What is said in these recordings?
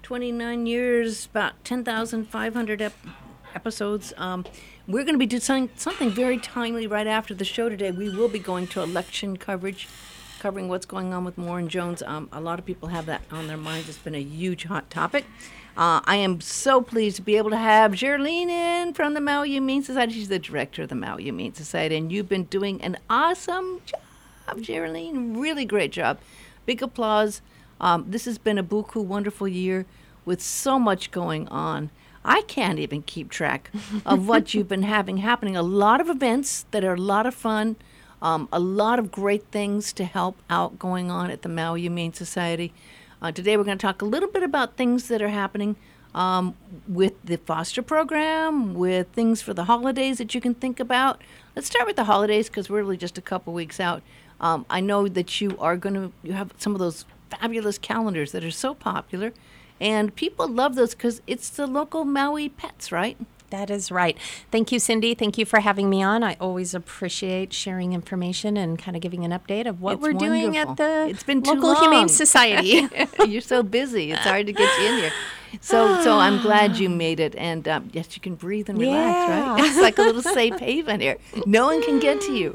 29 years, about 10,500 episodes. We're going to be doing something very timely right after the show today. We will be going to election coverage, covering what's going on with Moore and Jones. A lot of people have that on their minds. It's been a huge hot topic. I am so pleased to be able to have Geraldine in from the Maui Humane Society. She's the director of the Maui Humane Society, and you've been doing an awesome job, Geraldine. Really great job. Big applause. This has been a buku wonderful year with so much going on. I can't even keep track of what you've been having happening. A lot of events that are a lot of fun, a lot of great things to help out going on at the Maui Humane Society. Today we're going to talk a little bit about things that are happening with the foster program, with things for the holidays that you can think about. Let's start with the holidays because we're really just a couple weeks out. I know that you have some of those fabulous calendars that are so popular, and people love those because it's the local Maui pets, right? That is right. Thank you, Cindy. Thank you for having me on. I always appreciate sharing information and kind of giving an update of what we're doing at the local Humane Society. You're so busy. It's hard to get you in here. So I'm glad you made it. And yes, you can breathe and relax, right? It's like a little safe haven here. No one can get to you.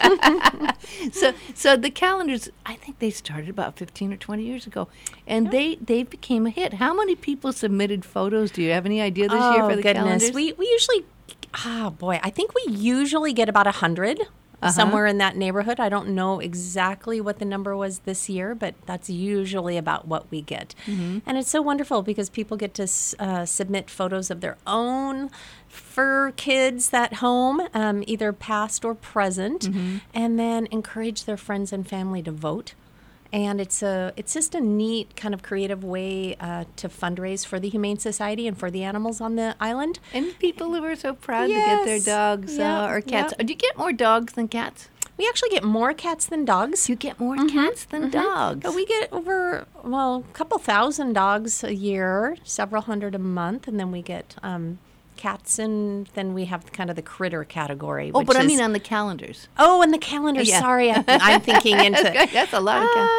So the calendars, I think they started about 15 or 20 years ago. And they became a hit. How many people submitted photos? Do you have any idea this year for the calendars? We usually, I think we usually get about 100. Somewhere in that neighborhood. I don't know exactly what the number was this year, but that's usually about what we get. Mm-hmm. And it's so wonderful because people get to submit photos of their own fur kids at home, either past or present, and then encourage their friends and family to vote. And it's just a neat kind of creative way to fundraise for the Humane Society and for the animals on the island. And people who are so proud to get their dogs or cats. Do you get more dogs than cats? We actually get more cats than dogs. You get more cats than dogs? But we get over, a couple thousand dogs a year, several hundred a month, and then we get cats, and then we have kind of the critter category. Oh, but I mean on the calendars. Oh, and the calendars. Yeah. Sorry, I'm thinking into. That's a lot of cats.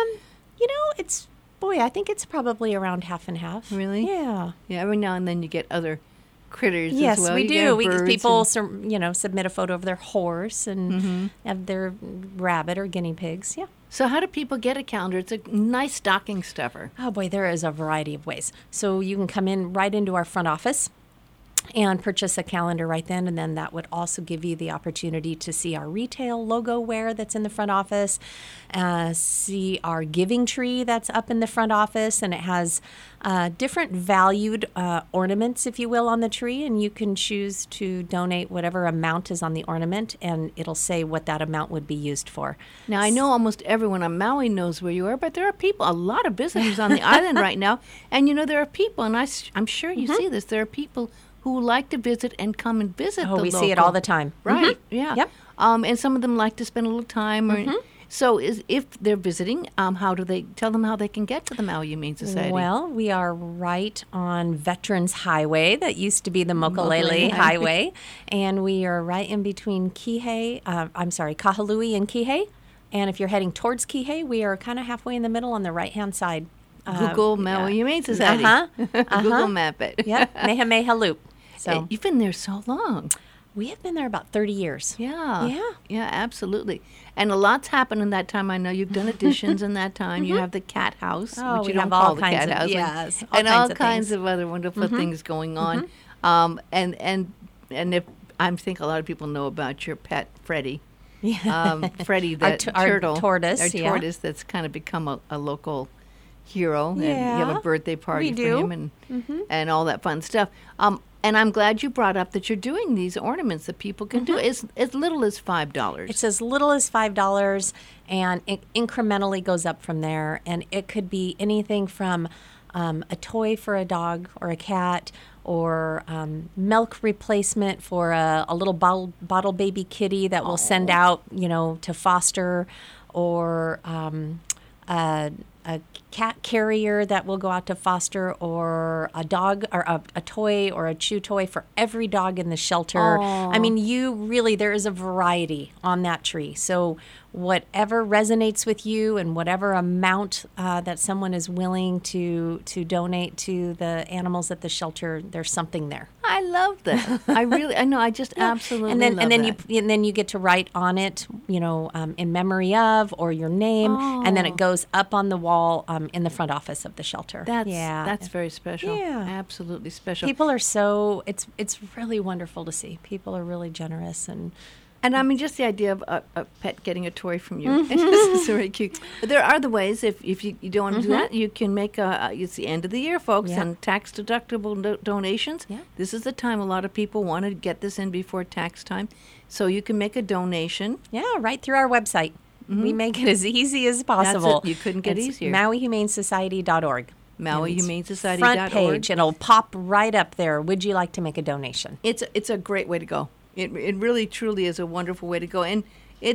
I think it's probably around half and half. Really? Yeah. Yeah. Every now and then you get other critters. Yes, as well. we do. People submit a photo of their horse and of their rabbit or guinea pigs. Yeah. So how do people get a calendar? It's a nice stocking stuffer. Oh boy, there is a variety of ways. So you can come in right into our front office and purchase a calendar right then, and then that would also give you the opportunity to see our retail logo wear that's in the front office, see our giving tree that's up in the front office, and it has different valued ornaments, if you will, on the tree, and you can choose to donate whatever amount is on the ornament, and it'll say what that amount would be used for. Now, I know almost everyone on Maui knows where you are, but there are people, a lot of visitors on the island right now, and there are people, and I'm sure you see this, there are people who like to visit and come and visit the local. We see it all the time. Right, yeah. Yep. And some of them like to spend a little time. So if they're visiting, how do they tell them how they can get to the Maui Humane Society? Well, we are right on Veterans Highway. That used to be the Mokulele Highway. And we are right in between Kahului and Kihei. And if you're heading towards Kihei, we are kind of halfway in the middle on the right-hand side. Google Maui Humane Society. Google map it. Yep, Mehameha Loop. So you've been there so long. We have been there about 30 years. Yeah, absolutely. And a lot's happened in that time. I know you've done additions in that time. You have the cat house, which you don't call the cat house. Yes, and all kinds of other wonderful things going on. And if I think a lot of people know about your pet, Freddie. Yeah. Freddie, the turtle. Our tortoise. Our tortoise that's kind of become a local hero. Yeah. And you have a birthday party for him and all that fun stuff. And I'm glad you brought up that you're doing these ornaments that people can do as little as $5. It's as little as $5, and it incrementally goes up from there. And it could be anything from a toy for a dog or a cat, or milk replacement for a little bottle baby kitty that we'll send out, to foster, or a cat carrier that will go out to foster, or a dog, or a toy or a chew toy for every dog in the shelter. I mean, there is a variety on that tree. So whatever resonates with you and whatever amount that someone is willing to donate to the animals at the shelter, there's something there. I love that. I know. I just absolutely love that. And then you get to write on it, in memory of, or your name, and then it goes up on the wall in the front office of the shelter. That's very special. Yeah, absolutely special. People are it's really wonderful to see. People are really generous And I mean, just the idea of a pet getting a toy from you. It's very cute. But there are the ways, if you don't want to do that, you can make it's the end of the year, folks, and tax-deductible donations. Yeah. This is the time a lot of people want to get this in before tax time. So you can make a donation. Yeah, right through our website. We make it as easy as possible. That's it. You couldn't get easier. MauiHumaneSociety.org. MauiHumaneSociety.org. Front page, and it'll pop right up there. Would you like to make a donation? It's a great way to go. It really, truly is a wonderful way to go. And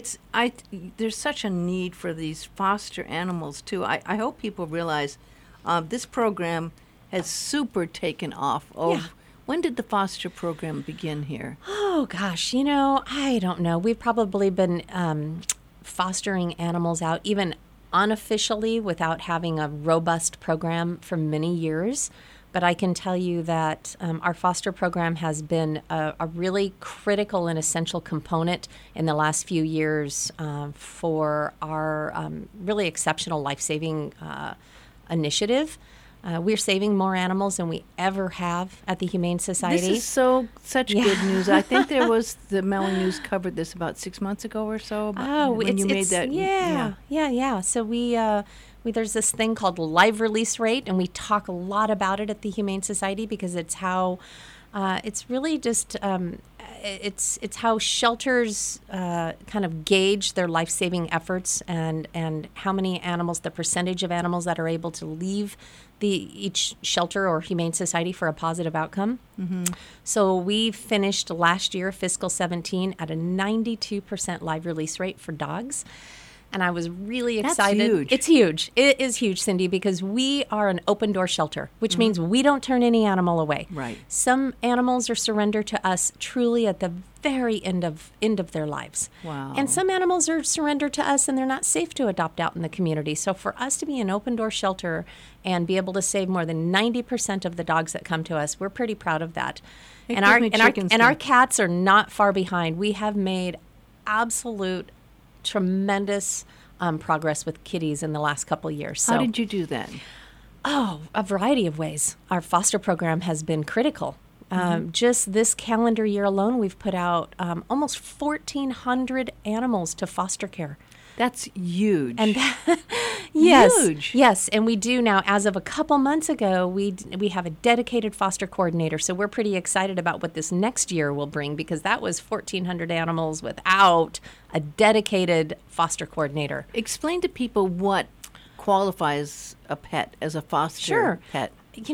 there's such a need for these foster animals, too. I hope people realize this program has super taken off. When did the foster program begin here? Oh, gosh, I don't know. We've probably been fostering animals out, even unofficially, without having a robust program for many years. But I can tell you that our foster program has been a really critical and essential component in the last few years for our really exceptional life-saving initiative. We're saving more animals than we ever have at the Humane Society. This is such good news. I think there was, the Maui News covered this about 6 months ago or so. When you made that. Yeah. So there's this thing called live release rate, and we talk a lot about it at the Humane Society because it's how it's really just it's how shelters kind of gauge their life-saving efforts and how many animals, the percentage of animals that are able to leave each shelter or Humane Society for a positive outcome. Mm-hmm. So we finished last year, fiscal 17, at a 92% live release rate for dogs. And I was really excited. That's huge. It's huge. It is huge, Cindy, because we are an open door shelter, which means we don't turn any animal away. Right. Some animals are surrendered to us truly at the very end of their lives. Wow. And some animals are surrendered to us and they're not safe to adopt out in the community. So for us to be an open door shelter and be able to save more than 90% of the dogs that come to us, we're pretty proud of that. And our cats are not far behind. We have made absolute tremendous progress with kitties in the last couple of years. So, how did you do that? Oh, a variety of ways. Our foster program has been critical. Just this calendar year alone, we've put out almost 1,400 animals to foster care. That's huge. And yes, huge. Yes, and we do now. As of a couple months ago, we have a dedicated foster coordinator. So we're pretty excited about what this next year will bring, because that was 1,400 animals without a dedicated foster coordinator. Explain to people what qualifies a pet as a foster pet.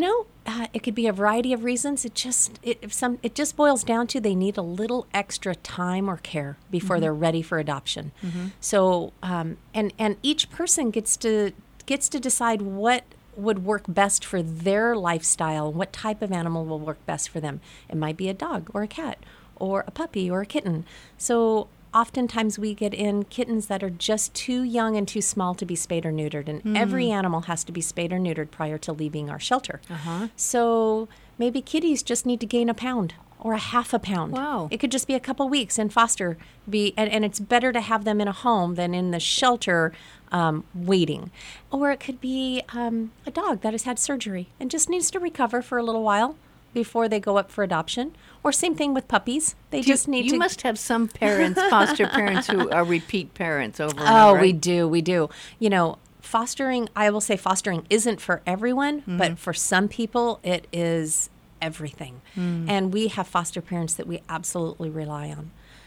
It could be a variety of reasons. It just boils down to they need a little extra time or care before they're ready for adoption. Mm-hmm. So, and each person gets to decide what would work best for their lifestyle, what type of animal will work best for them. It might be a dog or a cat or a puppy or a kitten. So oftentimes we get in kittens that are just too young and too small to be spayed or neutered, and every animal has to be spayed or neutered prior to leaving our shelter. Uh-huh. So maybe kitties just need to gain a pound or a half a pound. Wow. It could just be a couple weeks in foster, and it's better to have them in a home than in the shelter waiting. Or it could be a dog that has had surgery and just needs to recover for a little while before they go up for adoption. Or same thing with puppies. You must have some parents, foster parents, who are repeat parents over and over. Oh, we do. Fostering, I will say fostering isn't for everyone, but for some people it is everything. And we have foster parents that we absolutely rely on.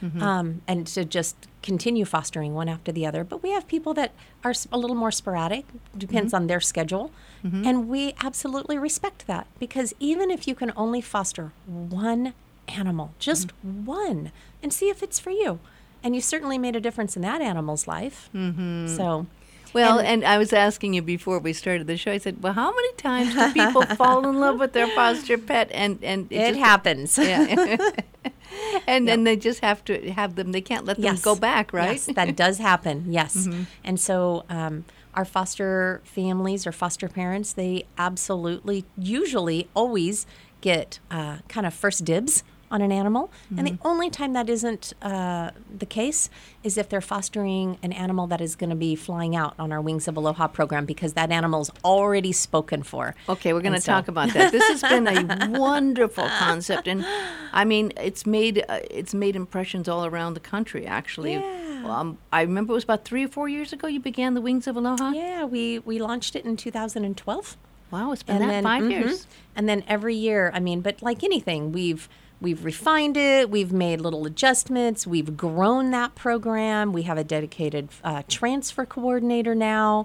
And to just continue fostering one after the other. But we have people that are a little more sporadic, depends on their schedule. And we absolutely respect that, because even if you can only foster one animal, just one, and see if it's for you. And you certainly made a difference in that animal's life. So, Well, and I was asking you before we started the show, I said, well, how many times do people fall in love with their foster pet? And it happens. Yeah. And then they just have to have them, they can't let them go back, right? Yes, that does happen, yes. And so our foster families or foster parents, they absolutely, usually, always get kind of first dibs on an animal. And the only time that isn't the case is if they're fostering an animal that is going to be flying out on our Wings of Aloha program, because that animal's already spoken for. Okay, we're going to talk about that. This has been a wonderful concept, and I mean, it's made impressions all around the country, actually. Yeah. I remember it was about 3 or 4 years ago you began the Wings of Aloha. Yeah, we launched it in 2012. Wow, it's been 5 years. And then every year, I mean, but like anything, we've refined it. We've made little adjustments. We've grown that program. We have a dedicated transfer coordinator now.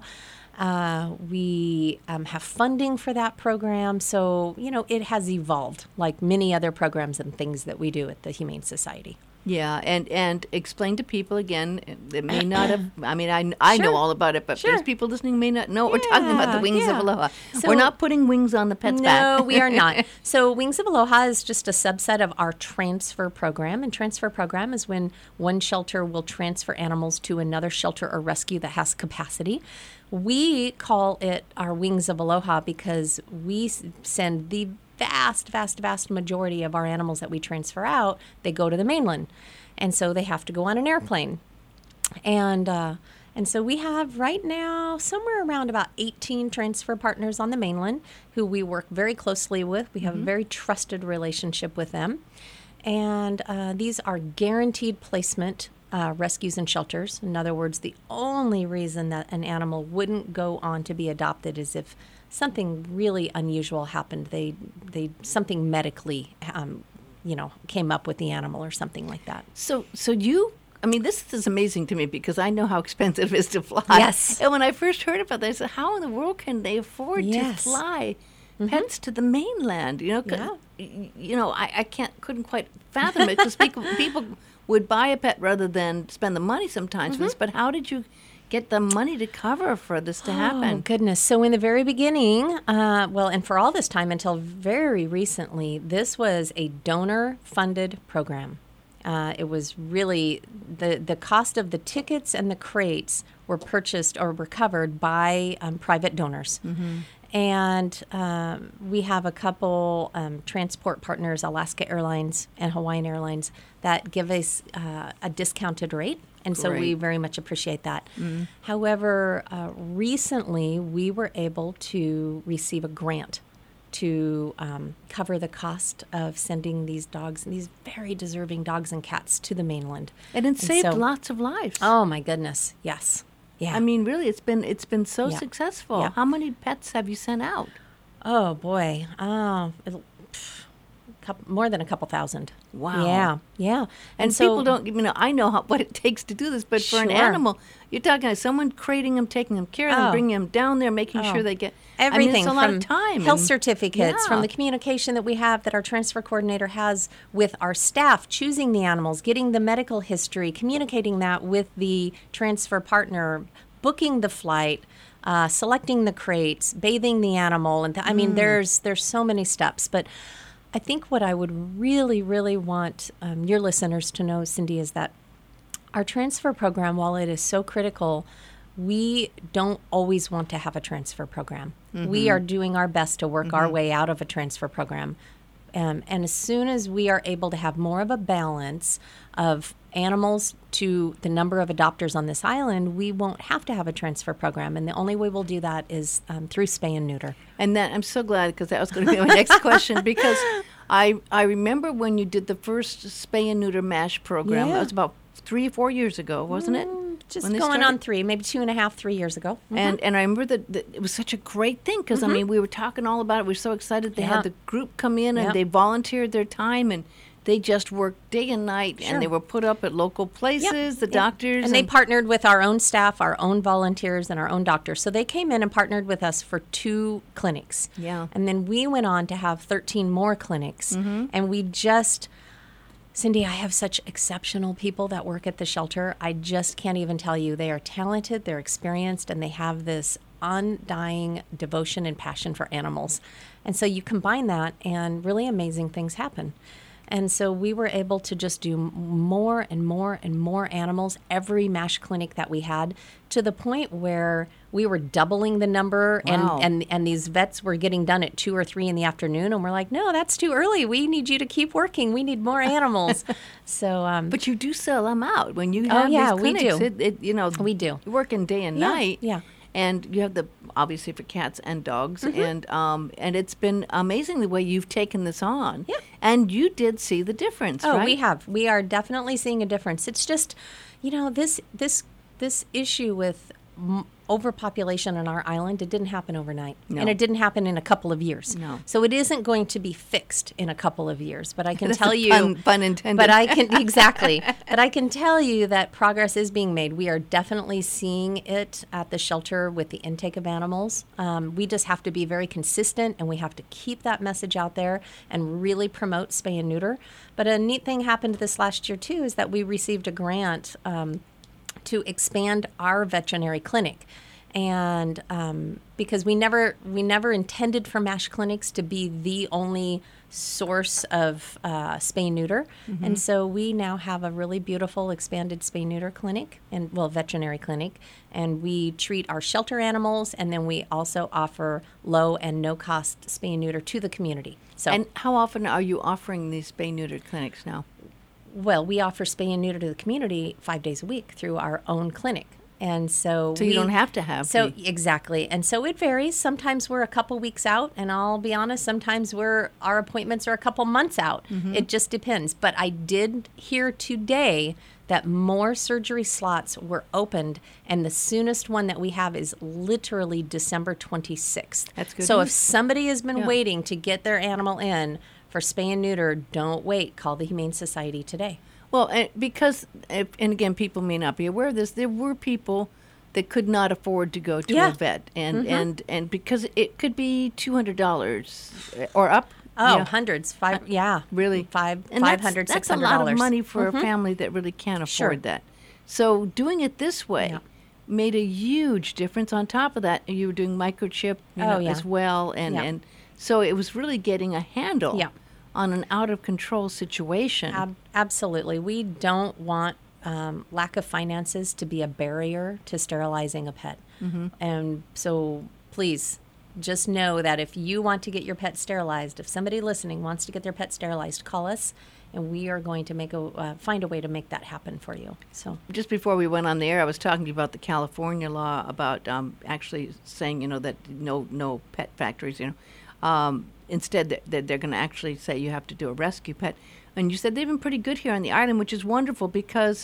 We have funding for that program. So, it has evolved like many other programs and things that we do at the Humane Society. Yeah, and explain to people again that may not have, I mean, I know all about it, but there's people listening may not know what we're talking about, the Wings of Aloha. So we're not putting wings on the pet's back. No, we are not. So Wings of Aloha is just a subset of our transfer program, and transfer program is when one shelter will transfer animals to another shelter or rescue that has capacity. We call it our Wings of Aloha because we send the vast majority of our animals that we transfer out, they go to the mainland. And so they have to go on an airplane. And so we have right now somewhere around about 18 transfer partners on the mainland who we work very closely with. We have a very trusted relationship with them. And these are guaranteed placement rescues and shelters. In other words, the only reason that an animal wouldn't go on to be adopted is if something really unusual happened. They something medically, came up with the animal or something like that. So you, I mean, this is amazing to me because I know how expensive it is to fly. Yes. And when I first heard about that, I said, how in the world can they afford to fly pets to the mainland? I couldn't quite fathom it because people would buy a pet rather than spend the money sometimes for this. But how did you get the money to cover for this to happen? Oh, goodness. So in the very beginning, and for all this time until very recently, this was a donor-funded program. It was really, the cost of the tickets and the crates were purchased or were covered by private donors. And we have a couple transport partners, Alaska Airlines and Hawaiian Airlines, that give us a discounted rate. And so we very much appreciate that. However, recently we were able to receive a grant to cover the cost of sending these dogs, these very deserving dogs and cats, to the mainland. And it saved lots of lives. Oh my goodness, yes. Yeah. I mean, really, it's been so successful. Yeah. How many pets have you sent out? Oh boy, more than a couple thousand. Wow. Yeah. And so, people don't, I know what it takes to do this, but for an animal, you're talking about someone crating them, taking them care of them, bringing them down there, making sure they get everything. It's a lot of time. Health certificates, from the communication that we have that our transfer coordinator has with our staff, choosing the animals, getting the medical history, communicating that with the transfer partner, booking the flight, selecting the crates, bathing the animal, and I mean, there's so many steps, but I think what I would really, really want your listeners to know, Cindy, is that our transfer program, while it is so critical, we don't always want to have a transfer program. We are doing our best to work our way out of a transfer program. And as soon as we are able to have more of a balance of animals to the number of adopters on this island, we won't have to have a transfer program. And the only way we'll do that is through spay and neuter. And that, I'm so glad, because that was going to be my next question, because I remember when you did the first spay and neuter MASH program. That was about 3 or 4 years ago, wasn't it? Just going on 3, maybe 2.5, 3 years ago. And I remember that it was such a great thing because, I mean, we were talking all about it. We were so excited. They had the group come in and they volunteered their time and they just worked day and night and they were put up at local places, the doctors. And they partnered with our own staff, our own volunteers, and our own doctors. So they came in and partnered with us for 2 clinics. Yeah. And then we went on to have 13 more clinics. And we just Cindy, I have such exceptional people that work at the shelter. I just can't even tell you. They are talented, they're experienced, and they have this undying devotion and passion for animals. And so you combine that, and really amazing things happen. And so we were able to just do more and more and more animals every MASH clinic that we had, to the point where we were doubling the number. Wow. And these vets were getting done at 2 or 3 in the afternoon. And we're like, no, that's too early. We need you to keep working. We need more animals. So, But you do sell them out when you have yeah, these clinics. we do. You know, We do. You're working day and Yeah, night. yeah. And you have the obviously for cats and dogs, and it's been amazing the way you've taken this on. Yeah. And you did see the difference, Oh, right? we have. We are definitely seeing a difference. It's just, this issue with overpopulation on our island, it didn't happen overnight. No. And it didn't happen in a couple of years. No. So it isn't going to be fixed in a couple of years. But I can That's tell a you, pun intended. but I can exactly. But I can tell you that progress is being made. We are definitely seeing it at the shelter with the intake of animals. We just have to be very consistent, and we have to keep that message out there and really promote spay and neuter. But a neat thing happened this last year too is that we received a grant to expand our veterinary clinic. And because we never intended for MASH clinics to be the only source of spay and neuter. And so we now have a really beautiful expanded spay and neuter clinic, and veterinary clinic, and we treat our shelter animals, and then we also offer low and no cost spay and neuter to the community. So, And how often are you offering these spay neutered clinics now? well, we offer spay and neuter to the community 5 days a week through our own clinic. And so So you don't have to have So the- exactly. And so it varies. Sometimes we're a couple weeks out, and I'll be honest, sometimes our appointments are a couple months out. It just depends. But I did hear today that more surgery slots were opened, and the soonest one that we have is literally December 26th. That's good So if news. somebody has been Yeah. waiting to get their animal in for spay and neuter, don't wait. Call the Humane Society today. Well, because, and again, people may not be aware of this, there were people that could not afford to go to Yeah. a vet. And because it could be $200 or up. Oh, Yeah. hundreds. Really? $500, And $600. that's a lot of money for a family that really can't Sure. afford that. So doing it this way Yeah. made a huge difference. On top of that, you were doing microchip Oh, yeah. as well. And, Yeah. and so it was really getting a handle Yeah. on an out-of-control situation. Absolutely. We don't want lack of finances to be a barrier to sterilizing a pet. And so please just know that if you want to get your pet sterilized, if somebody listening wants to get their pet sterilized, call us, and we are going to find a way to make that happen for you. So Just before we went on the air, I was talking to you about the California law about actually saying, that no pet factories, instead that they're going to actually say you have to do a rescue pet. And you said they've been pretty good here on the island, which is wonderful because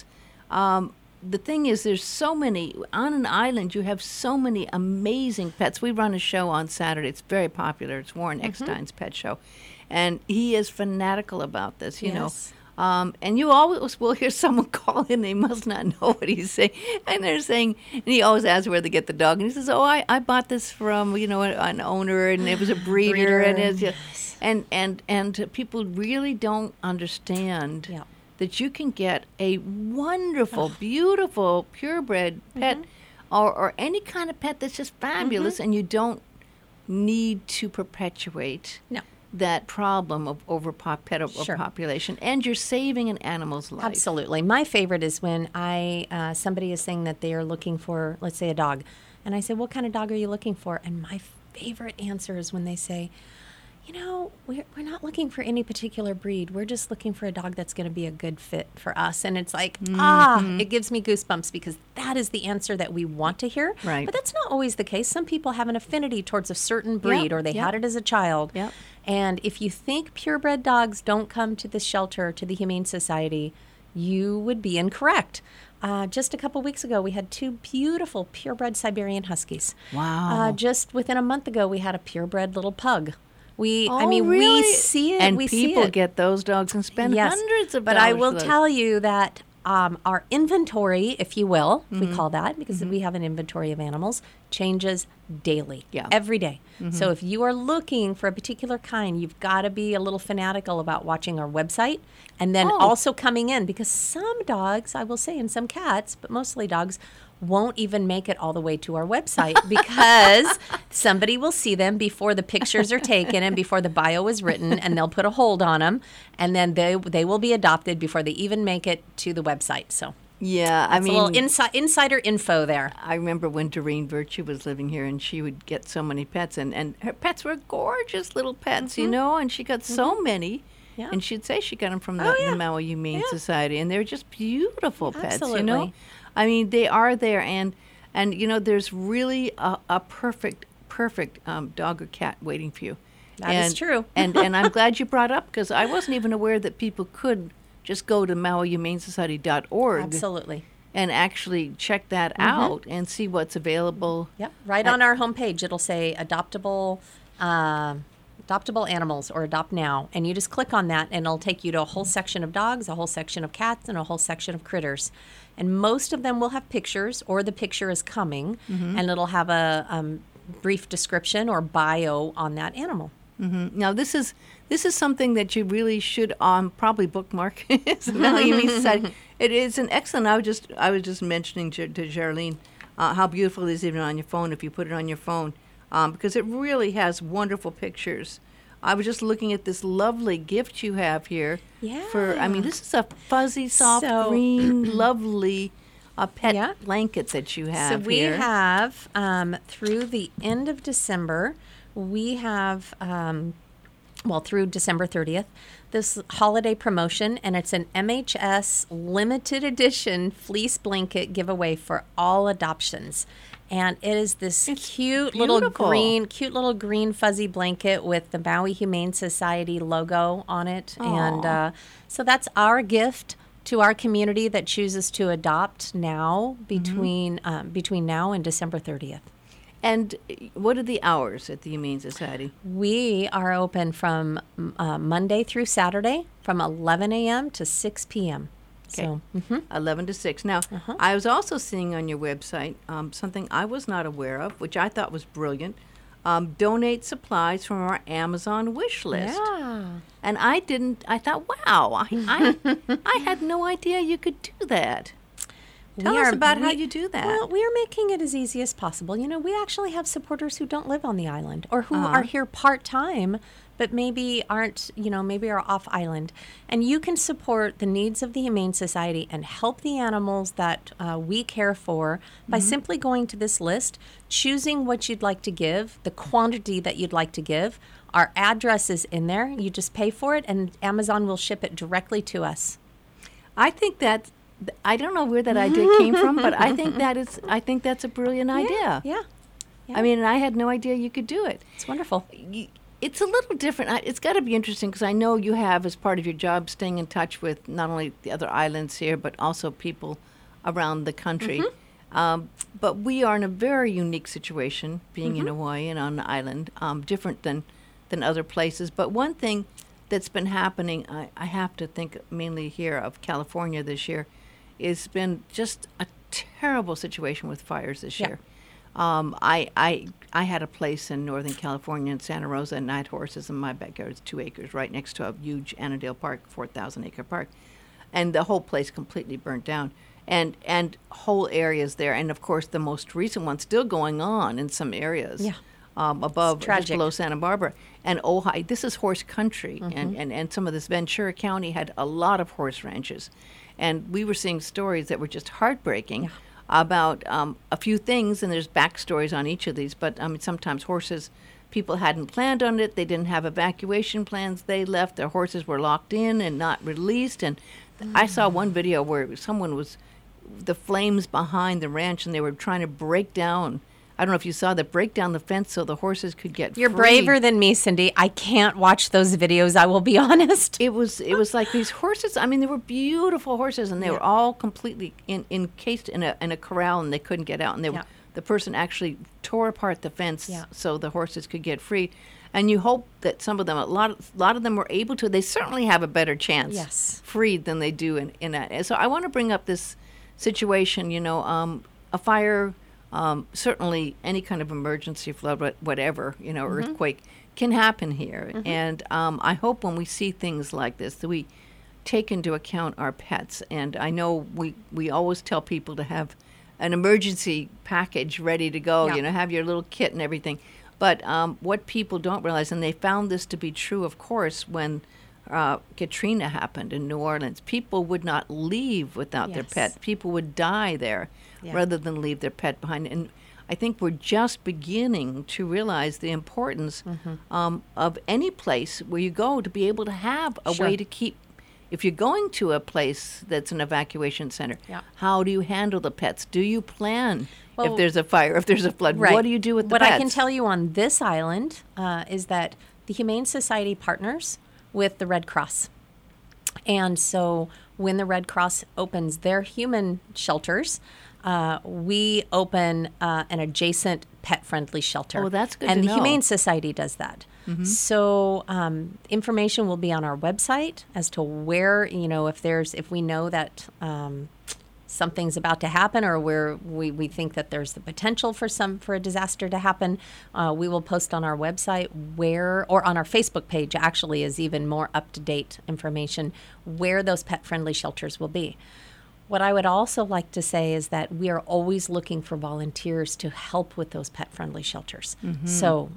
the thing is there's so many, on an island you have so many amazing pets. We run a show on Saturday. It's very popular. It's Warren Eckstein's pet show. And he is fanatical about this, you Yes. know. And you always will hear someone call in. They must not know what he's saying. And they're saying, and he always asks where they get the dog. And he says, I bought this from, an owner, and it was a breeder. And it's just, and people really don't understand Yeah. that you can get a wonderful, beautiful, purebred pet or any kind of pet that's just fabulous, and you don't need to perpetuate no. that problem of pet Sure. overpopulation, and you're saving an animal's life. Absolutely. My favorite is when somebody is saying that they are looking for, let's say, a dog. And I say, what kind of dog are you looking for? And my favorite answer is when they say, we're not looking for any particular breed. We're just looking for a dog that's going to be a good fit for us. And it's like, it gives me goosebumps because that is the answer that we want to hear. Right. But that's not always the case. Some people have an affinity towards a certain breed, or they had it as a child. Yep. And if you think purebred dogs don't come to the shelter, to the Humane Society, you would be incorrect. Just a couple weeks ago, we had 2 beautiful purebred Siberian Huskies. Wow. Just within a month ago, we had a purebred little pug. We Really? see it. And we people see it. get those dogs and spend Yes. hundreds of but dollars I will for those. tell you that our inventory, if you will, we call that, because we have an inventory of animals, changes daily, every day. So if you are looking for a particular kind, you've got to be a little fanatical about watching our website and then also coming in, because some dogs, I will say, and some cats, but mostly dogs, won't even make it all the way to our website because somebody will see them before the pictures are taken and before the bio is written, and they'll put a hold on them, and then they will be adopted before they even make it to the website. So yeah, I mean, a little insider info there. I remember when Doreen Virtue was living here, and she would get so many pets, and her pets were gorgeous little pets, you know, and she got so many. Yeah. And she'd say she got them from the Maui Humane Society, and they're just beautiful pets, you know. I mean, they are there, and you know, there's really a perfect dog or cat waiting for you. That is true. and I'm glad you brought up, because I wasn't even aware that people could just go to MauiHumaneSociety.org. Absolutely. And actually check that out and see what's available. Yep, right on our homepage, it'll say adoptable animals or adopt now, and you just click on that and it'll take you to a whole section of dogs, a whole section of cats, and a whole section of critters. And most of them will have pictures, or the picture is coming, and it'll have a brief description or bio on that animal. Now this is something that you really should probably bookmark. It is an excellent. I was just mentioning to Geraldine how beautiful it is even on your phone if you put it on your phone, because it really has wonderful pictures. I was just looking at this lovely gift you have here. Yeah. This is a fuzzy, soft green, lovely pet blanket that you have. So we have through the end of December. We have, through December 30th, this holiday promotion, and it's an MHS limited edition fleece blanket giveaway for all adoptions. And it is this cute little green fuzzy blanket with the Maui Humane Society logo on it. Aww. And so that's our gift to our community that chooses to adopt now between now and December 30th. And what are the hours at the Humane Society? We are open from Monday through Saturday from 11 a.m. to 6 p.m. Okay. So, 11 to 6. Now, I was also seeing on your website something I was not aware of, which I thought was brilliant. Donate supplies from our Amazon wish list. Yeah. And I thought, wow, I had no idea you could do that. Tell us about how you do that. Well, we are making it as easy as possible. You know, we actually have supporters who don't live on the island, or who are here part-time, but maybe aren't, maybe are off island. And you can support the needs of the Humane Society and help the animals that we care for by simply going to this list, choosing what you'd like to give, the quantity that you'd like to give. Our address is in there. You just pay for it, and Amazon will ship it directly to us. I don't know where that idea came from, but I think that's a brilliant idea. Yeah. I mean, I had no idea you could do it. It's wonderful. It's a little different. It's got to be interesting, because I know you have, as part of your job, staying in touch with not only the other islands here, but also people around the country. But we are in a very unique situation, being in Hawaii and on the island, different than other places. But one thing that's been happening, I have to think mainly here of California this year, it's been just a terrible situation with fires this year. I had a place in Northern California in Santa Rosa, and I had horses in my backyard. It's 2 acres right next to a huge Annandale Park, 4,000-acre park. And the whole place completely burnt down. And whole areas there. And, of course, the most recent one still going on in some areas. Yeah. Above, just below Santa Barbara. And Ojai, this is horse country. And some of this Ventura County had a lot of horse ranches. And we were seeing stories that were just heartbreaking about a few things, and there's backstories on each of these. But, sometimes horses, people hadn't planned on it. They didn't have evacuation plans. They left. Their horses were locked in and not released. And I saw one video where the flames behind the ranch, and they were trying to break down. I don't know if you saw that, break down the fence so the horses could get You're free. braver than me, Cindy. I can't watch those videos, I will be honest. It was like these horses, they were beautiful horses, and they were all completely encased in a corral, and they couldn't get out. And the person actually tore apart the fence so the horses could get free. And you hope that some of them, a lot of them were able to. They certainly have a better chance Yes. freed than they do in that. And so I want to bring up this situation, a fire, certainly any kind of emergency, flood, whatever, earthquake can happen here. And I hope when we see things like this that we take into account our pets. And I know we always tell people to have an emergency package ready to go, Yeah. have your little kit and everything. But what people don't realize, and they found this to be true, of course, when Katrina happened in New Orleans, people would not leave without their Yes. pet. People would die there Yeah. rather than leave their pet behind. And I think we're just beginning to realize the importance of any place where you go to be able to have a Sure. way to keep. If you're going to a place that's an evacuation center, Yeah. how do you handle the pets? Do you plan Well, if there's a fire, if there's a flood? Right. What do you do with the what pets? I can tell you on this island is that the Humane Society partners with the Red Cross. And so when the Red Cross opens their human shelters, we open an adjacent pet-friendly shelter. Oh, that's good And to the know. Humane Society does that. So information will be on our website as to where, if we know that something's about to happen or where we think that there's the potential for a disaster to happen, we will post on our website or on our Facebook page actually is even more up-to-date information where those pet-friendly shelters will be. What I would also like to say is that we are always looking for volunteers to help with those pet-friendly shelters. So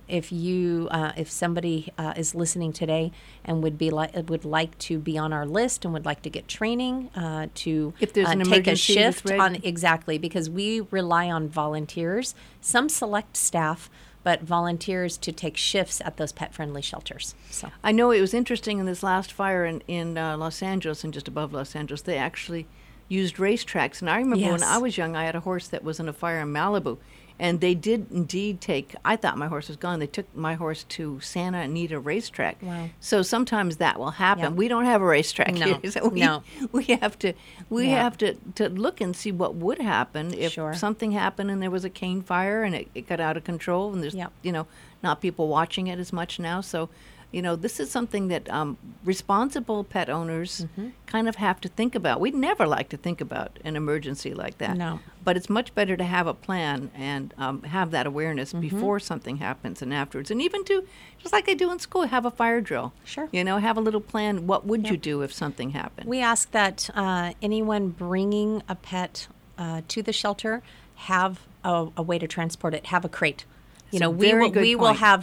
if somebody is listening today and would like to be on our list and would like to get training to If there's an take a emergency that's shift ready. on exactly because we rely on volunteers, some select staff, but volunteers to take shifts at those pet-friendly shelters. So I know it was interesting in this last fire in Los Angeles and just above Los Angeles, they actually used racetracks. And I remember when Yes. I was young, I had a horse that was in a fire in Malibu. And they did indeed I thought my horse was gone. They took my horse to Santa Anita racetrack. Wow. So sometimes that will happen. Yep. We don't have a racetrack No, here. So no. we have to Yeah. have to look and see what would happen if Sure. something happened and there was a cane fire and it got out of control and there's Yep. not people watching it as much now. So this is something that responsible pet owners kind of have to think about. We'd never like to think about an emergency like that. No. But it's much better to have a plan and have that awareness before something happens and afterwards. And even to, just like they do in school, have a fire drill. Sure. Have a little plan. What would you do if something happened? we ask that anyone bringing a pet to the shelter have a way to transport it, have a crate. That's a very good We will point. have Yeah.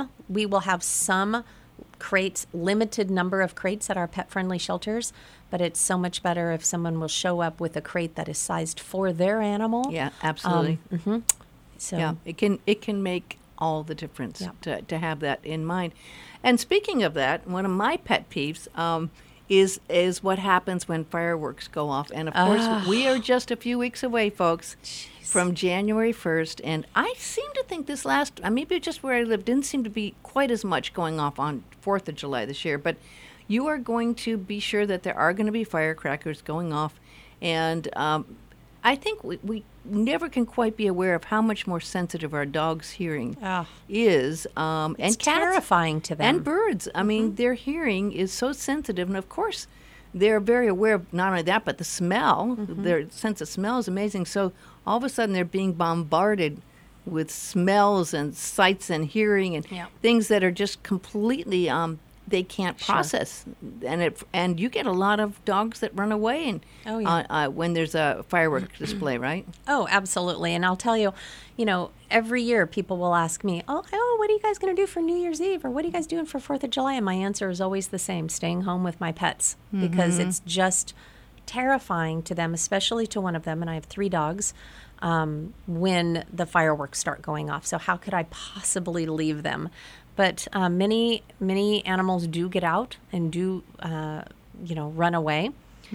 some crates, limited number of crates at our pet-friendly shelters, but it's so much better if someone will show up with a crate that is sized for their animal. Yeah, absolutely. So Yeah, it can make all the difference Yeah. to have that in mind. And speaking of that, one of my pet peeves is what happens when fireworks go off. And of course, we are just a few weeks away, folks, from January 1st. And I seem to think this maybe just where I live, didn't seem to be quite as much going off on 4th of July this year. But you are going to be sure that there are going to be firecrackers going off. And I think we never can quite be aware of how much more sensitive our dog's hearing is. And it's cats terrifying to them. and birds. I mean, their hearing is so sensitive. And of course, they're very aware of not only that, but the smell. Their sense of smell is amazing. So all of a sudden, they're being bombarded with smells and sights and hearing and Yeah. things that are just completely they can't Sure. process. And you get a lot of dogs that run away and Oh, yeah. when there's a firework display, right? Oh, absolutely. And I'll tell you, every year people will ask me, oh, what are you guys going to do for New Year's Eve? Or what are you guys doing for 4th of July? And my answer is always the same, staying home with my pets. Because it's just terrifying to them, especially to one of them, and I have 3 dogs, when the fireworks start going off. So how could I possibly leave them? But many animals do get out and do, run away.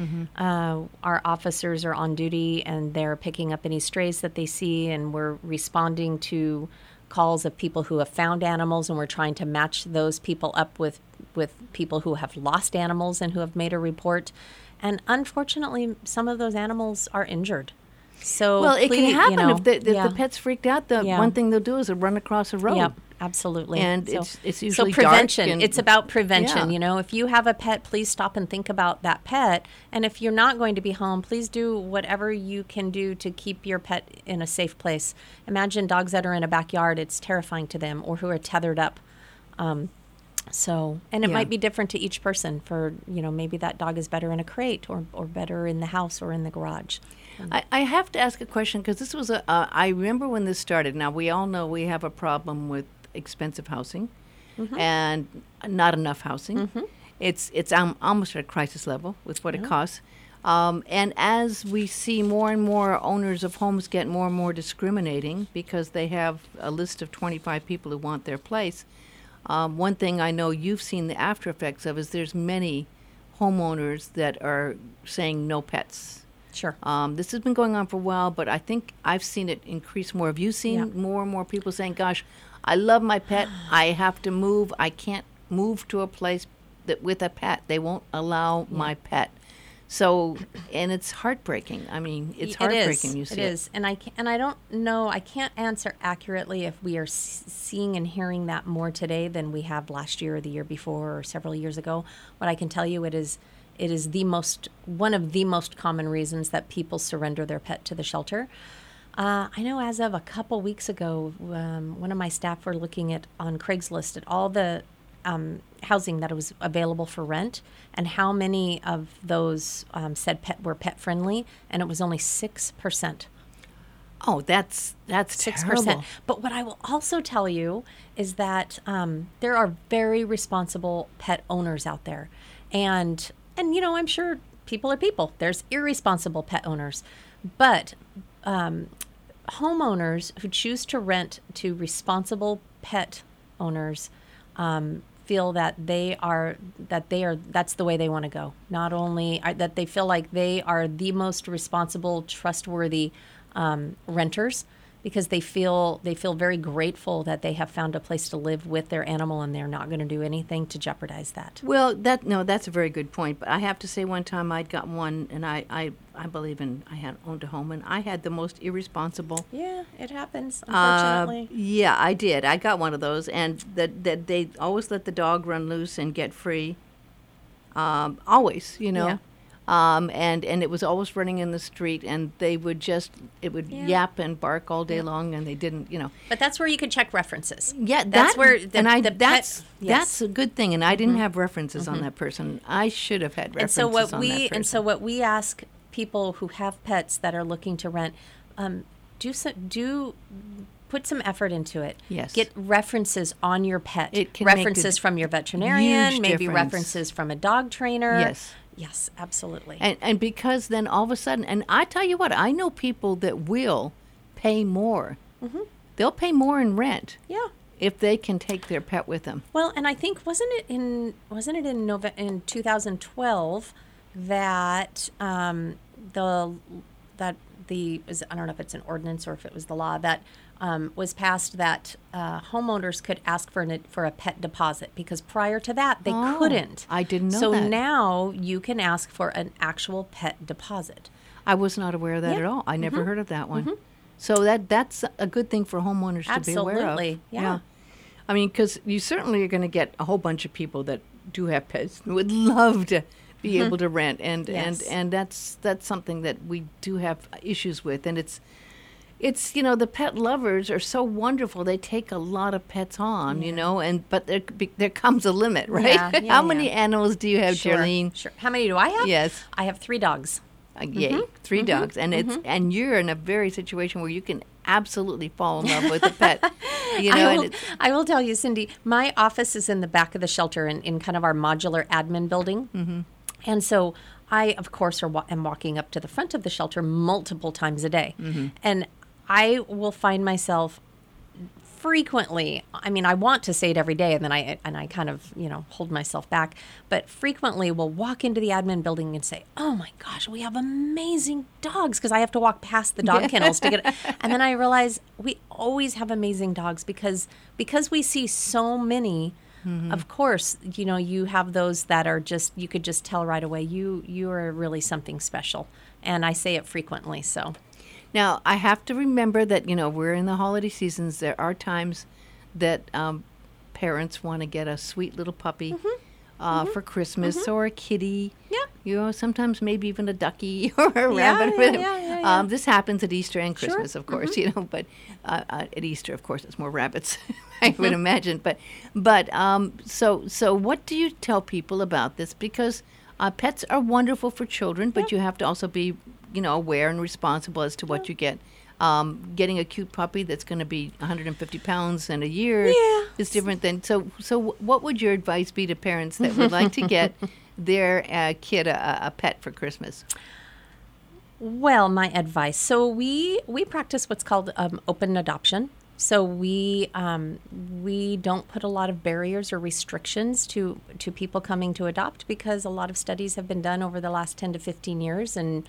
Our officers are on duty and they're picking up any strays that they see, and we're responding to calls of people who have found animals, and we're trying to match those people up with people who have lost animals and who have made a report. And unfortunately, some of those animals are injured. So Well, it please, can happen if the yeah. pet's freaked out. The Yeah. one thing they'll do is they'll run across a road. Yep. absolutely. And So- it's so usually prevention. dark and, It's about prevention. Yeah. You know, if you have a pet, please stop and think about that pet. And if you're not going to be home, please do whatever you can do to keep your pet in a safe place. Imagine dogs that are in a backyard; it's terrifying to them, or who are tethered up. And it Yeah. might be different to each person. For maybe that dog is better in a crate, or better in the house or in the garage. I have to ask a question because this was I remember when this started. Now, we all know we have a problem with expensive housing and not enough housing. It's almost at a crisis level with what it costs. And as we see more and more owners of homes get more and more discriminating because they have a list of 25 people who want their place, one thing I know you've seen the after effects of is there's many homeowners that are saying no pets. Sure. This has been going on for a while, but I think I've seen it increase more. Have you seen Yeah. more and more people saying, gosh, I love my pet. I have to move. I can't move to a place that with a pet. They won't allow my pet. So, and it's heartbreaking. I mean, it's heartbreaking. You see It is, and I don't know. I can't answer accurately if we are seeing and hearing that more today than we have last year or the year before or several years ago. What I can tell you, it is one of the most common reasons that people surrender their pet to the shelter. I know as of a couple weeks ago, one of my staff were looking on Craigslist at all the housing that was available for rent and how many of those said were pet friendly, and it was only 6%. Oh, that's 6%. terrible. But what I will also tell you is that there are very responsible pet owners out there. And I'm sure people are people. There's irresponsible pet owners. But homeowners who choose to rent to responsible pet owners feel that that's the way they want to go. Not only that they feel like they are the most responsible, trustworthy renters, because they feel very grateful that they have found a place to live with their animal and they're not going to do anything to jeopardize that. Well, that's a very good point. But I have to say, one time I'd got one, and I believe I had owned a home, and I had the most irresponsible. Yeah, it happens, unfortunately. Yeah, I did. I got one of those, and that they always let the dog run loose and get free. Always, Yeah. And it was always running in the street, and it would yap and bark all day long, and they didn't, But that's where you can check references. Yeah, that's where that's yes. a good thing, and I didn't have references on that person. I should have had references on that person. And so what we ask people who have pets that are looking to rent, do put some effort into it. Yes. Get references on your pet. It can make references a from your veterinarian, huge maybe difference. references from a dog trainer. Yes. Yes, absolutely. And because then all of a sudden, and I tell you what, I know people that will pay more. They'll pay more in rent. Yeah. If they can take their pet with them. Well, and I think wasn't it in 2012 that I don't know if it's an ordinance or if it was the law that was passed that homeowners could ask for a pet deposit, because prior to that they couldn't. I didn't know so that. So now you can ask for an actual pet deposit. I was not aware of that Yeah. at all. I never heard of that one. So that's a good thing for homeowners to be aware of. Absolutely, yeah. I mean, because you certainly are going to get a whole bunch of people that do have pets who would love to be able to rent, and Yes. and that's something that we do have issues with, and it's the pet lovers are so wonderful. They take a lot of pets on, but there comes a limit, right? Yeah, How many animals do you have, Sure, Jarlene? Sure. How many do I have? Yes. I have 3 dogs. Yay, 3 dogs, and and you're in a very situation where you can absolutely fall in love with a pet. I will tell you, Cindy, my office is in the back of the shelter in kind of our modular admin building. And so I, of course, am walking up to the front of the shelter multiple times a day. And I will find myself frequently, I mean, I want to say it every day, and then I kind of, hold myself back, but frequently will walk into the admin building and say, oh my gosh, we have amazing dogs, because I have to walk past the dog kennels to get it. And then I realize we always have amazing dogs because we see so many. Of course, you have those that are you could just tell right away, you are really something special. And I say it frequently, so. Now, I have to remember that, we're in the holiday seasons. There are times that parents want to get a sweet little puppy for Christmas or a kitty. Yeah. You know, sometimes maybe even a ducky or a rabbit. Yeah. This happens at Easter and Christmas, of course, you know, but at Easter, of course, it's more rabbits, I would imagine. But so what do you tell people about this? Because pets are wonderful for children, but you have to also be, you know, aware and responsible as to what you get. Getting a cute puppy that's going to be 150 pounds in a year is different than. So what would your advice be to parents that would like to get their kid a pet for Christmas? Well, my advice. So we practice what's called open adoption. So we don't put a lot of barriers or restrictions to people coming to adopt, because a lot of studies have been done over the last 10 to 15 years, and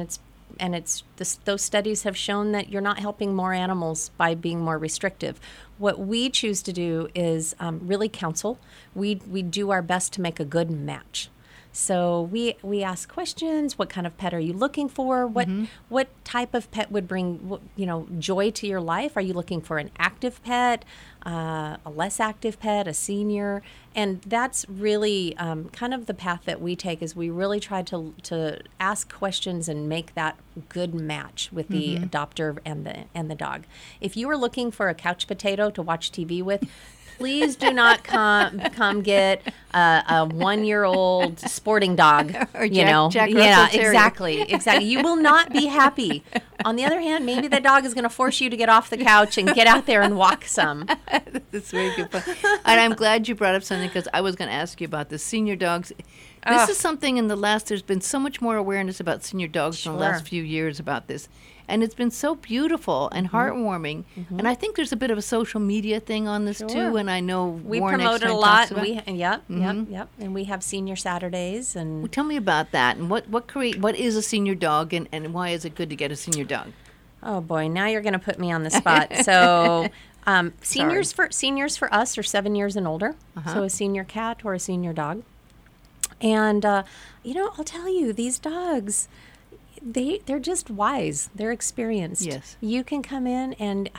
those studies have shown that you're not helping more animals by being more restrictive. What we choose to do is really counsel. We do our best to make a good match. So we ask questions. What kind of pet are you looking for? What type of pet would bring joy to your life? Are you looking for an active pet, a less active pet, a senior? And that's really kind of the path that we take. Is we really try to ask questions and make that good match with the adopter and the dog. If you are looking for a couch potato to watch TV with, please do not come get a 1-year-old sporting dog. Or Jack Russell Terrier. Exactly. You will not be happy. On the other hand, maybe the dog is going to force you to get off the couch and get out there and walk some. That's very good point. And I'm glad you brought up something, because I was going to ask you about the senior dogs. This is something there's been so much more awareness about senior dogs in the last few years about this. And it's been so beautiful and heartwarming. And I think there's a bit of a social media thing on this too. And I know we Warren promote it a lot. Yep. And we have senior Saturdays. And well, tell me about that. And what is a senior dog, and why is it good to get a senior dog? Oh boy, now you're going to put me on the spot. So seniors for us are 7 years and older. So a senior cat or a senior dog. And I'll tell you, these dogs, they're just wise. They're experienced. Yes. You can come in, and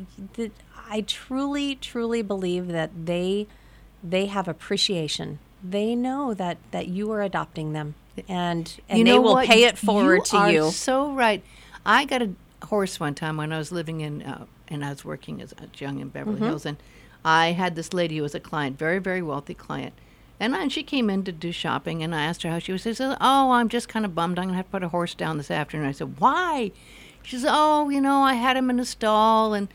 I truly, truly believe that they have appreciation. They know that you are adopting them, and they will pay it forward to you. You are so right. I got a horse one time when I was living in and I was working as young in Beverly Hills, and I had this lady who was a client, very, very wealthy client. And she came in to do shopping, and I asked her how she was. She said, "Oh, I'm just kind of bummed. I'm going to have to put a horse down this afternoon." I said, "Why?" She said, "Oh, I had him in a stall, and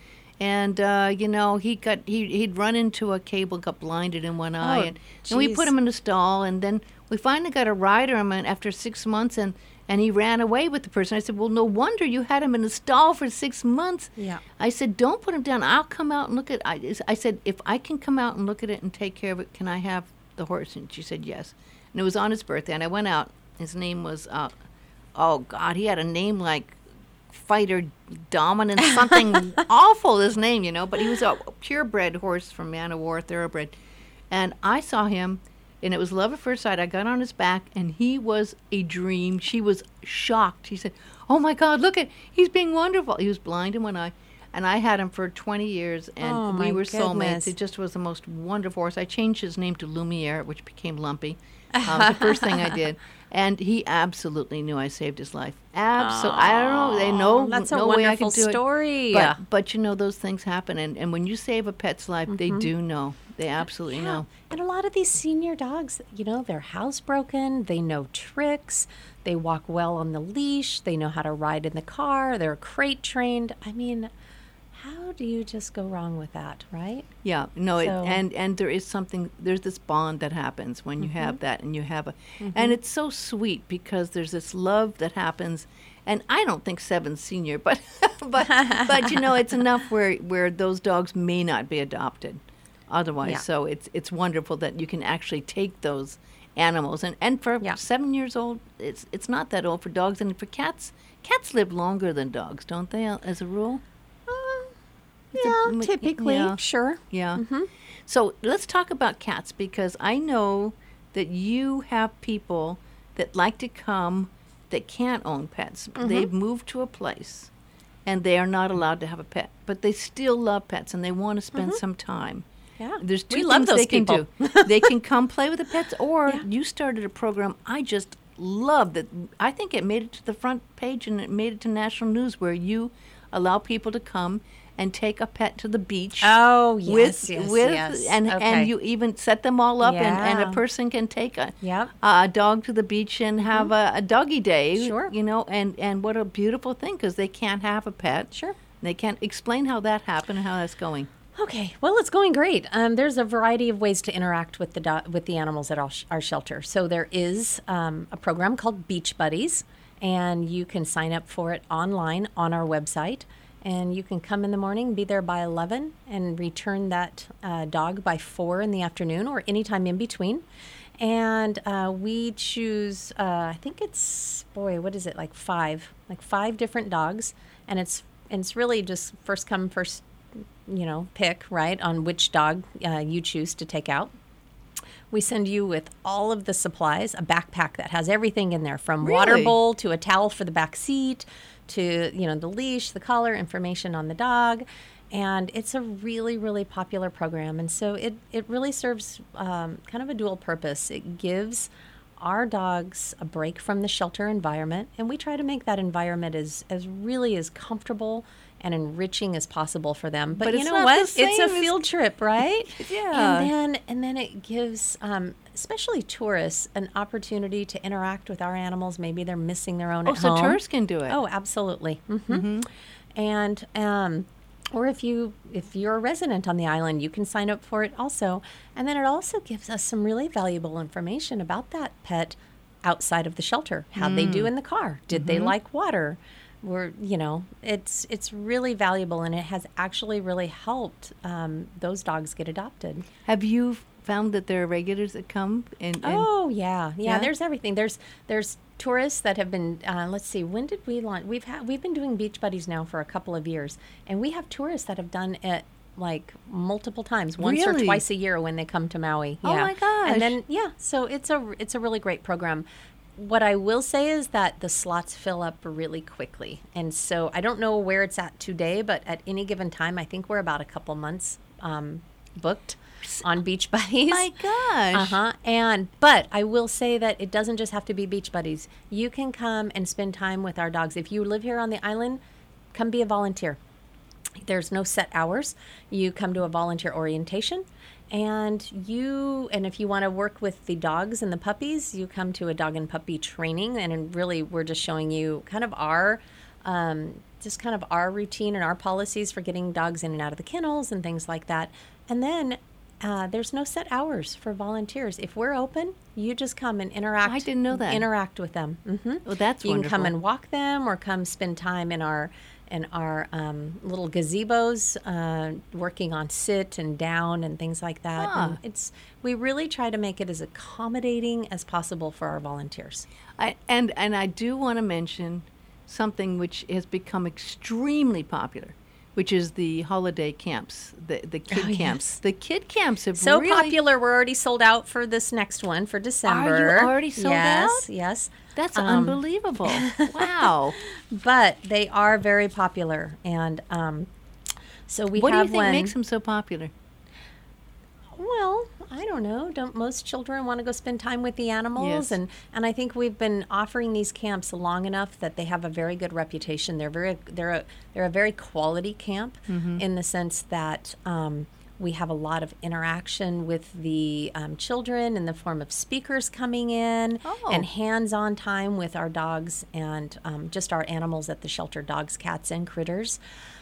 he'd run into a cable, got blinded in one eye, and we put him in a stall, and then we finally got a rider him after 6 months, and he ran away with the person." I said, "Well, no wonder you had him in a stall for 6 months." Yeah. I said, "Don't put him down. I'll come out and look at it." I said, "If I can come out and look at it and take care of it, can I have the horse?" And she said yes. And it was on his birthday, and I went out. His name was he had a name like Fighter Dominant, something awful, his name, but he was a purebred horse from Man of War, thoroughbred. And I saw him, and it was love at first sight. I got on his back, and he was a dream. She was shocked. She said, "Oh my God, he's being wonderful." He was blind in one eye. And I had him for 20 years, and we were soulmates. It just was the most wonderful horse. I changed his name to Lumiere, which became Lumpy. It was the first thing I did. And he absolutely knew I saved his life. Absolutely. I don't know. They know that's no a way I could wonderful do story. it. But those things happen. And when you save a pet's life, they do know. They absolutely know. And a lot of these senior dogs, they're housebroken. They know tricks. They walk well on the leash. They know how to ride in the car. They're crate trained. I mean, how do you just go wrong with that, right? Yeah, no, and there is there's this bond that happens when you have that, and you have and it's so sweet because there's this love that happens, and I don't think 7's senior, but it's enough where those dogs may not be adopted otherwise. Yeah. So it's wonderful that you can actually take those animals, and for 7 years old, it's not that old for dogs, and for cats live longer than dogs, don't they, as a rule? Typically, sure. Yeah. So let's talk about cats, because I know that you have people that like to come that can't own pets. They've moved to a place, and they are not allowed to have a pet, but they still love pets and they want to spend some time. Yeah. There's two We love things those they can people. do. They can come play with the pets, or Yeah. you started a program I just love that. I think it made it to the front page and it made it to national news, where you allow people to come and take a pet to the beach. Oh, yes, with, yes, with yes. and Okay. you even set them all up, and Yeah. a person can take Yep. a dog to the beach and have a doggy day. Sure. You know, and what a beautiful thing, because they can't have a pet. Sure. They can't explain how that happened and how that's going. Okay, well, it's going great. There's a variety of ways to interact with the animals at our shelter. So there is a program called Beach Buddies, and you can sign up for it online on our website. And you can come in the morning, be there by 11, and return that dog by 4 in the afternoon or anytime in between. And we choose, I think it's, what is it, like five different dogs. And it's really just first come, first, pick, right, on which dog you choose to take out. We send you with all of the supplies, a backpack that has everything in there, from water Really? bowl to a towel for the back seat to, the leash, the collar, information on the dog. And it's a really, really popular program. And so it really serves kind of a dual purpose. It gives our dogs a break from the shelter environment, and we try to make that environment as really as comfortable and enriching as possible for them. But you it's know not what? the It's same a as- field trip, right? Yeah. And then it gives especially tourists an opportunity to interact with our animals. Maybe they're missing their own Oh, at so home. tourists can do it. Oh, absolutely. And or if you're a resident on the island, you can sign up for it also. And then it also gives us some really valuable information about that pet outside of the shelter. How'd they do in the car? Did they like water? It's really valuable, and it has actually really helped those dogs get adopted. Have you found that there are regulars that come and Oh yeah. Yeah? There's everything. There's tourists that have been. Let's see. When did we launch? We've been doing Beach Buddies now for a couple of years, and we have tourists that have done it like multiple times, once or Really? twice a year when they come to Maui. Oh, my gosh. And then so it's a really great program. What I will say is that the slots fill up really quickly, and so I don't know where it's at today, but at any given time, I think we're about a couple months booked on Beach Buddies. My gosh. But I will say that it doesn't just have to be Beach Buddies. You can come and spend time with our dogs. If you live here on the island, come be a volunteer. There's no set hours. You come to a volunteer orientation, and if you want to work with the dogs and the puppies, you come to a dog and puppy training. And really, we're just showing you kind of our routine and our policies for getting dogs in and out of the kennels and things like that. And then there's no set hours for volunteers. If we're open, you just come and interact. I didn't know that. Interact with them. Well, that's You can come wonderful. and walk them, or come spend time in our little gazebos, working on sit and down and things like that. Ah. And we really try to make it as accommodating as possible for our volunteers. And I do want to mention something which has become extremely popular, which is the holiday camps, the kid Oh, camps. yes. The kid camps have So really popular, we're already sold out for this next one for December. Are you already sold yes, out? Yes. That's unbelievable. Wow. But they are very popular, and so we What do you have think one. makes them so popular? Well, I don't know. Don't most children want to go spend time with the animals? Yes. And I think we've been offering these camps long enough that they have a very good reputation. They're a very quality camp in the sense that we have a lot of interaction with the children in the form of speakers coming in Oh. and hands-on time with our dogs and just our animals at the shelter, dogs, cats, and critters.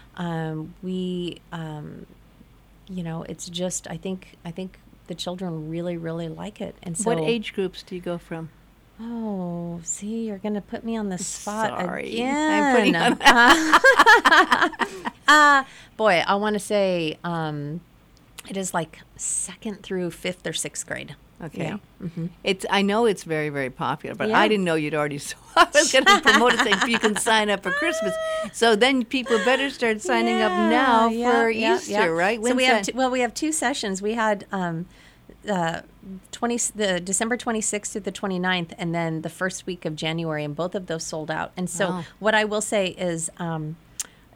It's just I think the children really, really like it. And so What age groups do you go from? Oh, see, you're going to put me on the spot Sorry. again. I'm putting on Boy, I want to say it is like 2nd through 5th or 6th grade. Okay. Yeah. I know it's very, very popular, but Yeah. I didn't know you'd already. So I was going to promote it, saying you can sign up for Christmas. So then people better start signing up now for Easter, right? So When's we have that? we have 2 sessions. We had the December 26th to the 29th, and then the first week of January, and both of those sold out. And so Wow. what I will say is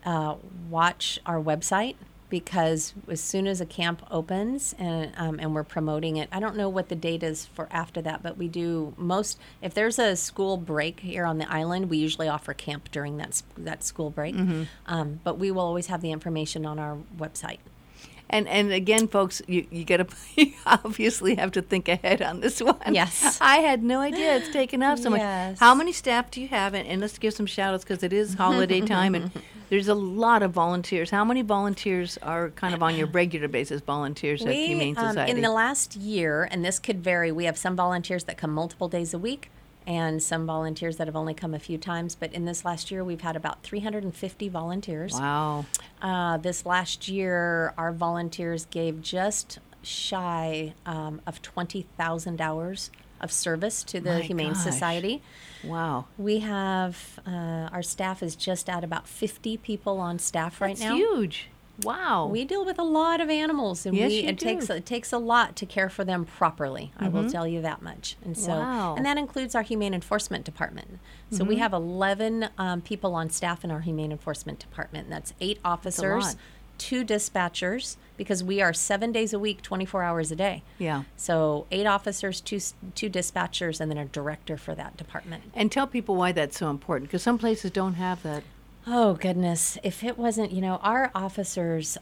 watch our website, because as soon as a camp opens and we're promoting it, I don't know what the date is for after that, but we do if there's a school break here on the island, we usually offer camp during that school break. But we will always have the information on our website. And again, folks, you you obviously have to think ahead on this one. Yes. I had no idea it's taken up so much. How many staff do you have? And let's give some shout outs, because it is holiday time and there's a lot of volunteers. How many volunteers are kind of on your regular basis volunteers at Humane Society? In the last year, and this could vary, we have some volunteers that come multiple days a week and some volunteers that have only come a few times. But in this last year, we've had about 350 volunteers. Wow. This last year, our volunteers gave just shy of 20,000 hours of service to the Humane Society. Wow. We have, our staff is just at about 50 people on staff right now. That's huge. Wow. We deal with a lot of animals, and it takes a lot to care for them properly. I will tell you that much. And so, and that includes our Humane Enforcement Department. So we have 11 people on staff in our Humane Enforcement Department. And that's 8 officers, 2 dispatchers, because we are 7 days a week, 24 hours a day. Yeah. So 8 officers, two dispatchers, and then a director for that department. And tell people why that's so important, because some places don't have that. Oh, goodness. If it wasn't, our officers,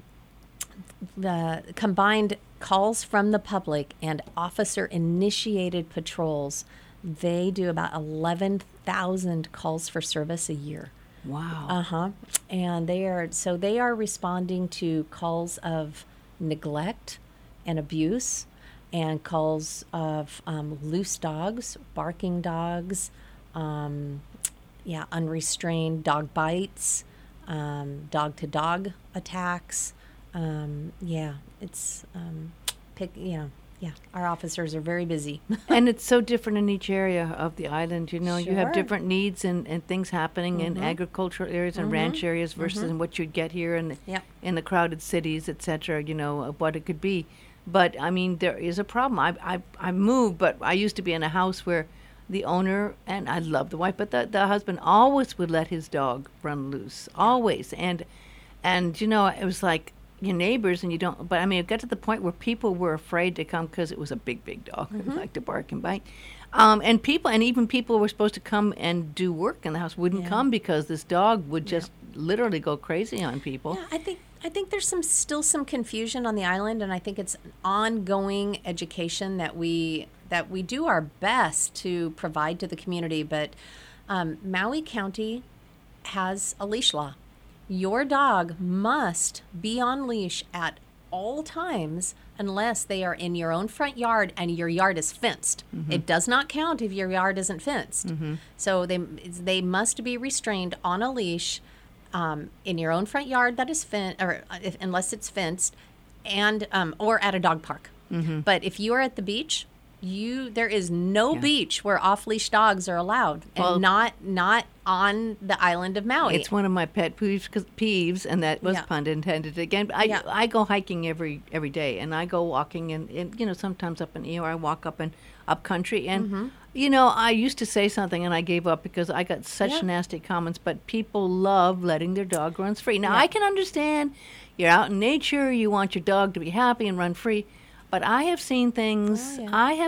the combined calls from the public and officer-initiated patrols, they do about 11,000 calls for service a year. Wow. And they are responding to calls of neglect and abuse, and calls of loose dogs, barking dogs, unrestrained dog bites, dog-to-dog attacks. Our officers are very busy. And it's so different in each area of the island. You Sure. have different needs and things happening in agricultural areas and ranch areas versus what you'd get here in the crowded cities, et cetera, of what it could be. But, I mean, there is a problem. I moved, but I used to be in a house where the owner, and I love the wife, but the husband always would let his dog run loose, always. And it was like your neighbors, and you don't, but I mean, it got to the point where people were afraid to come because it was a big, big dog who liked to bark and bite. And even people who were supposed to come and do work in the house wouldn't come because this dog would just literally go crazy on people. Yeah, I think there's still some confusion on the island, and I think it's an ongoing education that we do our best to provide to the community. But Maui County has a leash law. Your dog must be on leash at all times unless they are in your own front yard and your yard is fenced. It does not count if your yard isn't fenced. So they must be restrained on a leash in your own front yard that is unless it's fenced, and or at a dog park. But if you are at the beach, there is no beach where off-leash dogs are allowed, and not on the island of Maui. It's one of my pet peeves, and that was pun intended again. I go hiking every day, and I go walking, and sometimes up in I walk up country, and I used to say something, and I gave up because I got such nasty comments. But people love letting their dog run free. Now I can understand you're out in nature, you want your dog to be happy and run free. But I have seen things.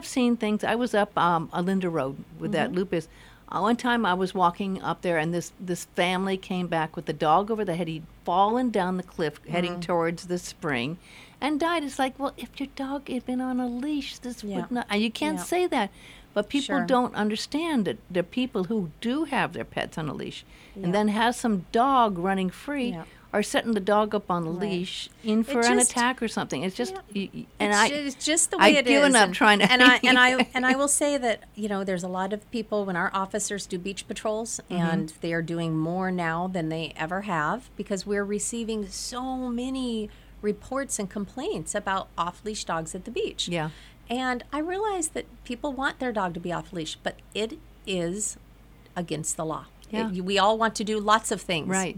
I was up Alinda Road with that lupus. One time I was walking up there, and this family came back with the dog over the head. He'd fallen down the cliff heading towards the spring and died. It's like, well, if your dog had been on a leash, this would not. And you can't say that. But people don't understand that the people who do have their pets on a leash and then have some dog running free are setting the dog up on the leash in for an attack or something. It's just, it's just the way it is. I've given up trying to. And I will say that there's a lot of people when our officers do beach patrols, and they are doing more now than they ever have, because we're receiving so many reports and complaints about off-leash dogs at the beach. Yeah. And I realize that people want their dog to be off leash, but it is against the law. Yeah. We all want to do lots of things, right?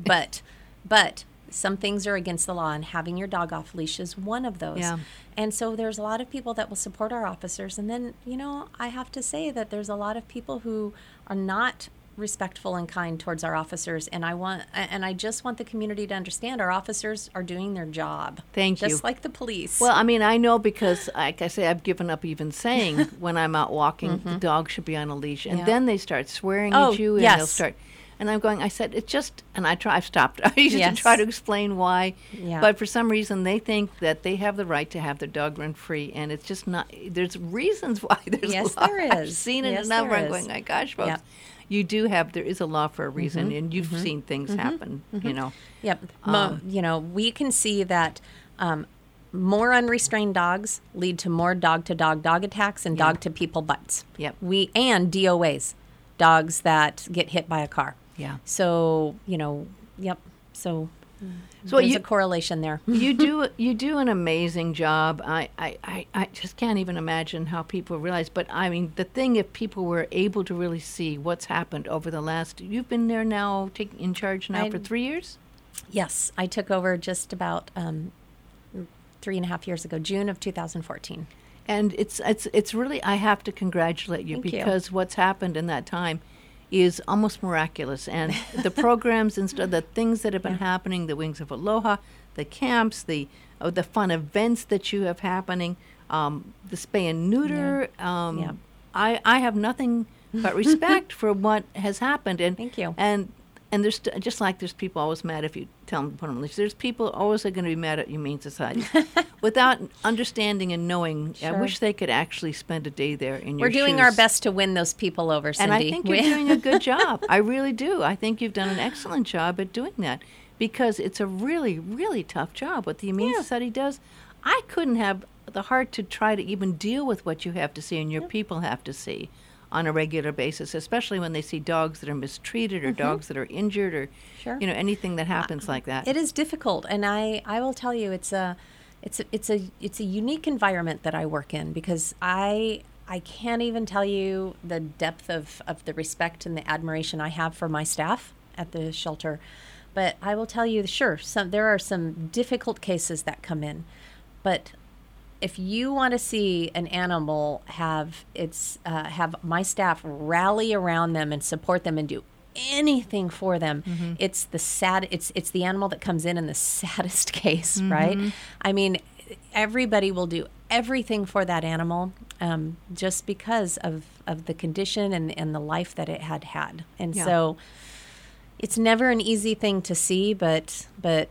But some things are against the law, and having your dog off leash is one of those. Yeah. And so there's a lot of people that will support our officers, and then I have to say that there's a lot of people who are not respectful and kind towards our officers, and I just want the community to understand our officers are doing their job. Thank you. Just like the police. Well, I mean, I know because, like I say, I've given up even saying when I'm out walking, the dog should be on a leash. And then they start swearing at you, and they'll start. And I'm going, I said, it's just, and I've stopped. I used to try to explain why. Yeah. But for some reason, they think that they have the right to have their dog run free. And it's just not, there's reasons why. There's a law. There is. I've seen it enough where I'm going, my gosh, folks. Yep. You do have, there is a law for a reason, and you've seen things happen, you know. Yep. You know, we can see that more unrestrained dogs lead to more dog-to-dog dog attacks and dog-to-people bites. Yep. And DOAs, dogs that get hit by a car. Yeah. So, you know, So there's a correlation there. you do an amazing job. I just can't even imagine how people realize. But I mean, the thing, if people were able to really see what's happened over the last, you've been there now, in charge now for 3 years? Yes, I took over just about 3.5 years ago, June of 2014. And it's really, I have to congratulate you because what's happened in that time is almost miraculous. And the programs and the things that have been happening, the Wings of Aloha, the camps, the fun events that you have happening, the spay and neuter. I have nothing but respect for what has happened. And thank you. And there's just like there's people always mad if you tell them to put them on leash. There's people always are going to be mad at Humane Society without understanding and knowing. Sure. I wish they could actually spend a day there in your shoes. We're doing our best to win those people over, Cindy. And I think you're doing a good job. I really do. I think you've done an excellent job at doing that because it's a really, really tough job. What the Humane Society does, I couldn't have the heart to try to even deal with what you have to see and your people have to see on a regular basis, especially when they see dogs that are mistreated or dogs that are injured or you know, anything that happens like that. It is difficult, and I will tell you it's a unique environment that I work in because I can't even tell you the depth of the respect and the admiration I have for my staff at the shelter. But I will tell you, sure, there are some difficult cases that come in, but if you want to see an animal have my staff rally around them and support them and do anything for them, it's the animal that comes in the saddest case, right? I mean, everybody will do everything for that animal just because of the condition and the life that it had. And so it's never an easy thing to see, but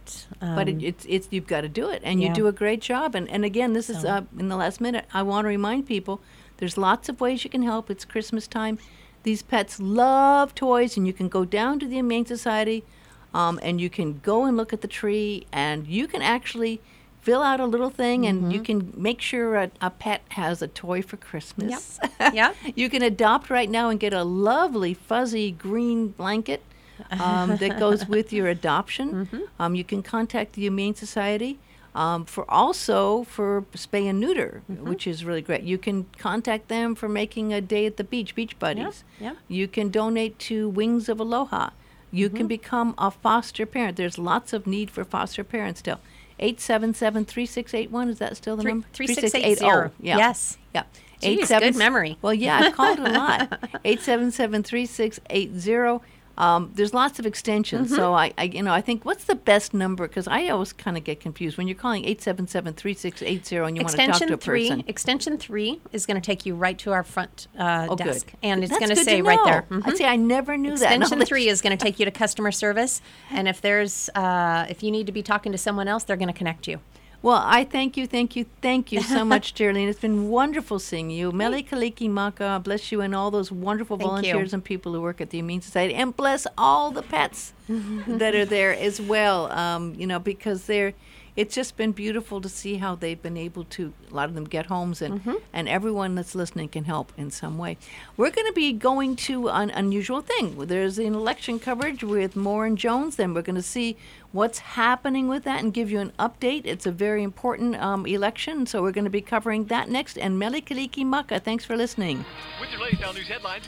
it's you've got to do it, and you do a great job. And again, this is in the last minute. I want to remind people there's lots of ways you can help. It's Christmas time. These pets love toys, and you can go down to the Humane Society, and you can go and look at the tree, and you can actually fill out a little thing, and you can make sure a pet has a toy for Christmas. Yeah. You can adopt right now and get a lovely fuzzy green blanket that goes with your adoption. You can contact the Humane Society for spay and neuter, which is really great. You can contact them for making a day at the beach buddies. You can donate to Wings of Aloha. You can become a foster parent. There's lots of need for foster parents still. 877-3681, is that still the number? 3680. Yes. Yeah. Geez, good memory. Well, yeah, I've called it a lot. 877-3680. There's lots of extensions, so I think what's the best number? Because I always kind of get confused when you're calling 877-3680 and you want to talk to a person. Extension 3 is going to take you right to our front desk, good. And it's That's going to good say to right know. there. I see. I never knew Extension that. Extension 3 is going to take you to customer service, and if if you need to be talking to someone else, they're going to connect you. Well, I thank you so much, Geraldine. It's been wonderful seeing you. Mele Kaliki Maka, bless you, and all those wonderful volunteers and people who work at the Humane Society, and bless all the pets that are there as well. Because it's just been beautiful to see how they've been able to, a lot of them get homes, and everyone that's listening can help in some way. We're going to be going to an unusual thing. There's an election coverage with Moore and Jones, then we're going to see what's happening with that and give you an update. It's a very important election, so we're going to be covering that next. And Mele Kaliki Maka, thanks for listening. With your latest News headlines.